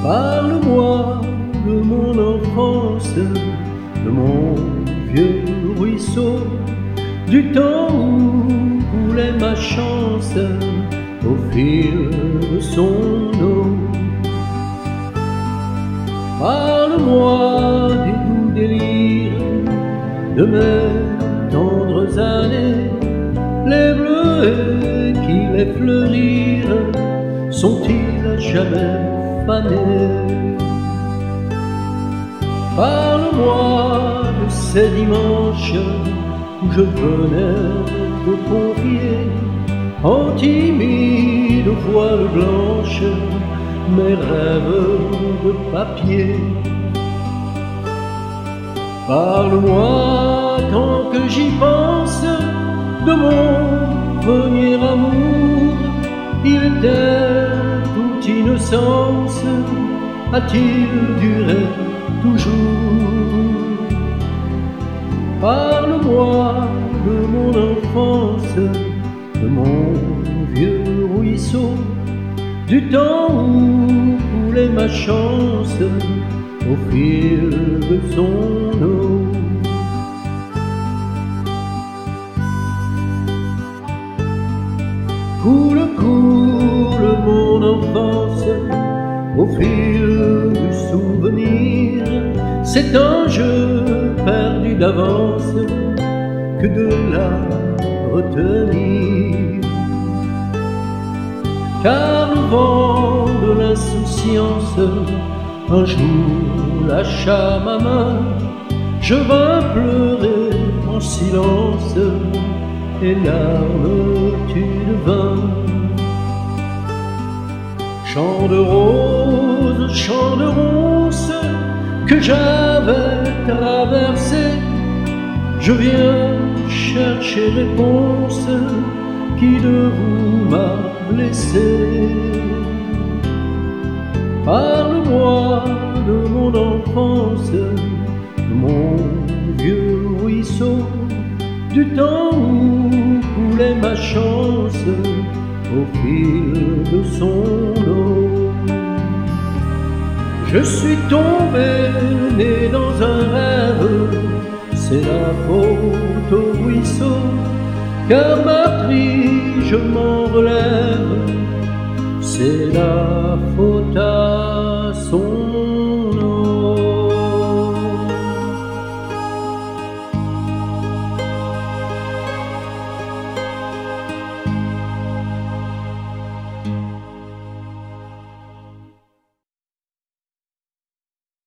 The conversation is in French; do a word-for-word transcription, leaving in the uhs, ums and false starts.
Parle-moi de mon enfance, de mon vieux ruisseau, du temps où coulait ma chance au fil de son eau. Parle-moi des doux délires de mes tendres années, les bleuets qui les fleurirent sont-ils à jamais fanés? Parle-moi de ces dimanches où je venais te confier en timide voile blanche mes rêves de papier. Parle-moi tant que j'y pense de mon premier amour. Il était toute innocence, a-t-il duré toujours? Parle-moi de mon enfance, de mon vieux ruisseau, du temps où coulait ma chance au fil de son eau. Coule, coule mon enfance au fil du souvenir, cet ange perdu d'avance, que de la retenir. Car le vent de l'insouciance un jour lâcha ma main, je vins pleurer en silence et larmes tu devins. Chant de rose, chant de ronce que j'avais traversé, je viens chercher réponse qui de vous m'a blessé. Parle-moi de mon enfance, de mon vieux ruisseau, du temps où coulait ma chance au fil de son eau. Je suis tombé, né dans un rêve, c'est la faute au ruisseau, car ma prie je m'en relève, c'est la faute à